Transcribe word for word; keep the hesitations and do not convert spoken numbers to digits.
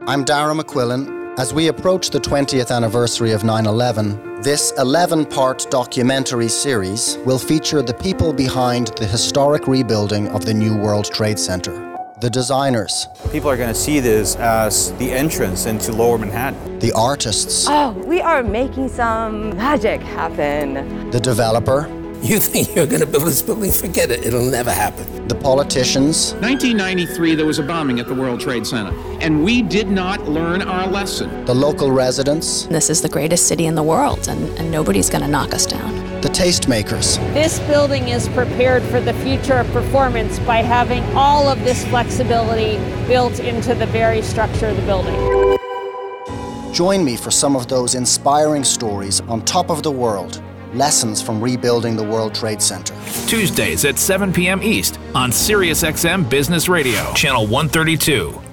I'm Dara McQuillan. As we approach the twentieth anniversary of nine eleven, this eleven-part documentary series will feature the people behind the historic rebuilding of the New World Trade Center. The designers. People are going to see this as the entrance into Lower Manhattan. The artists. Oh, we are making some magic happen. The developer. You think you're going to build this building? Forget it. It'll never happen. The politicians. nineteen ninety-three, there was a bombing at the World Trade Center, and we did not learn our lesson. The local residents. This is the greatest city in the world, and, and nobody's going to knock us down. The tastemakers. This building is prepared for the future of performance by having all of this flexibility built into the very structure of the building. Join me for some of those inspiring stories on top of the world. Lessons from rebuilding the World Trade Center. Tuesdays at seven p.m. East on Sirius X M Business Radio, Channel one thirty-two.